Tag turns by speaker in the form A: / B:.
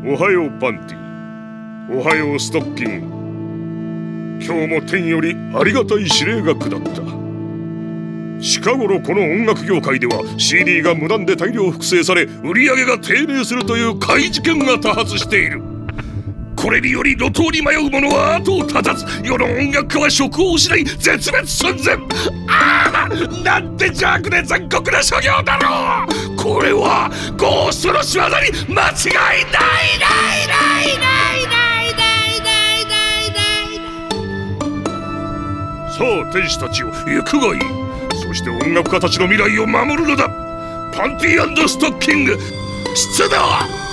A: おはようパンティ、おはようストッキング。今日も天よりありがたい指令が下った。近頃この音楽業界では CD が無断で大量複製され売り上げが低迷するという怪事件が多発している。これにより路頭に迷う者は後を絶たず、世の音楽家は職を失い絶滅寸前。ああ、なんて邪悪で残酷な所業だろう。これはゴーストの仕業に間違いないさあ天使たちよ、行くがいい。そして音楽家たちの未来を守るのだ。パンティ&ストッキング出動。